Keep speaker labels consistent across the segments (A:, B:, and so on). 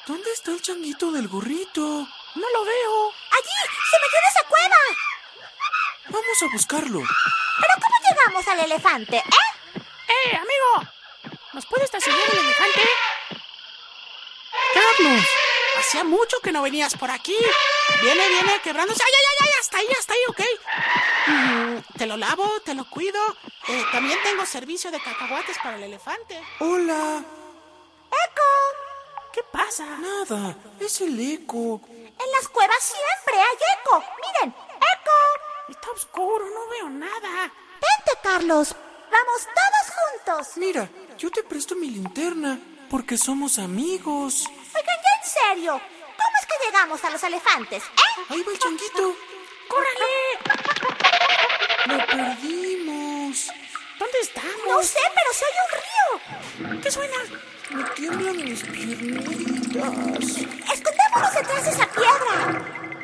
A: ¿Dónde está el changuito del gorrito?
B: No lo veo.
C: ¡Allí! ¡Se metió en esa cueva!
A: Vamos a buscarlo.
C: ¿Pero cómo llegamos al elefante,
B: Amigo! ¿Nos puede estacionar el elefante?
A: ¡Carlos!
B: Hacía mucho que no venías por aquí. Viene quebrándose. ¡Ay! Hasta ahí, ok. Te lo lavo, te lo cuido. También tengo servicio de cacahuates para el elefante.
A: ¡Hola!
C: ¡Eco!
B: ¿Qué pasa?
A: Nada, es el eco.
C: En las cuevas siempre hay eco. ¡Miren! ¡Eco!
B: Está oscuro, no veo nada.
C: Vente, Carlos. Vamos todos juntos.
A: Mira, yo te presto mi linterna, porque somos amigos.
C: Oigan, ya en serio. ¿Cómo es que llegamos a los elefantes,
A: Ahí va el changuito.
B: ¡Córrale!
A: Lo perdimos.
B: ¿Dónde estamos?
C: No sé, pero se oye un río.
B: ¿Qué suena?
A: Me tiemblan mis piernitas.
C: Escondémonos detrás de esa piedra.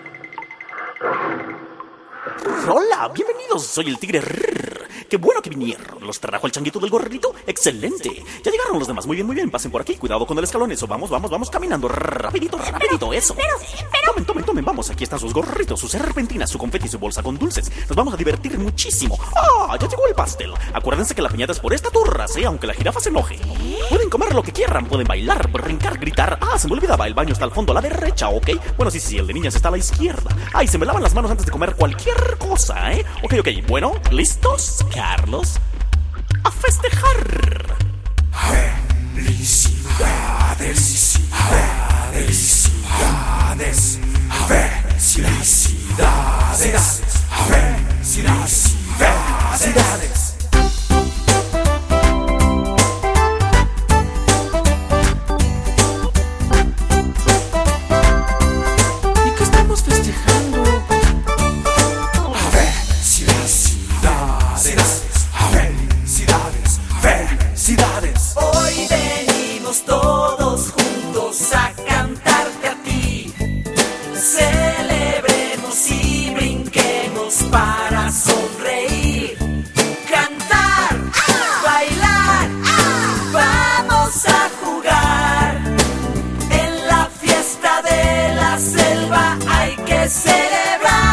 D: Hola, bienvenidos, soy el tigre. Qué bueno que vinieron. ¿Los trajo el changuito del gorrito? ¡Excelente! Ya llegaron los demás. Muy bien. Pasen por aquí. Cuidado con el escalón. Eso, vamos caminando. Rapidito, eso. Tomen. Vamos, aquí están sus gorritos, sus serpentinas, su confeti y su bolsa con dulces. Nos vamos a divertir muchísimo. ¡Ah! Ya llegó el pastel. Acuérdense que la piñata es por esta turra, ¿sí? Aunque la jirafa se enoje. Pueden comer lo que quieran. Pueden bailar, brincar, gritar. Ah, se me olvidaba. El baño está al fondo a la derecha, ¿ok? Bueno, sí. El de niñas está a la izquierda. Ay, se me lavan las manos antes de comer cualquier cosa, ¿eh? Ok. Bueno, ¿listos? Carlos, a festejar.
E: Felicidades, felicidades.
A: ¿Y qué estamos festejando?
E: Felicidades.
F: Hoy venimos todos juntos a cantarte a ti. Celebremos y brinquemos para sonreír. Cantar, bailar, vamos a jugar. En la fiesta de la selva hay que celebrar.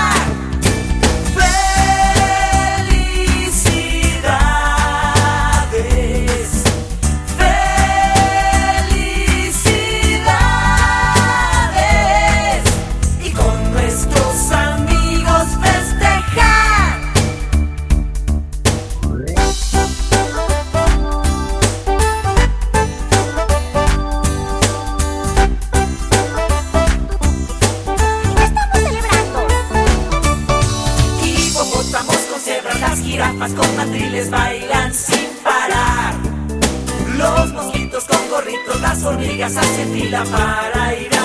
F: Las jirafas con mandriles bailan sin parar. Los mosquitos con gorritos, las hormigas hacen fila para ir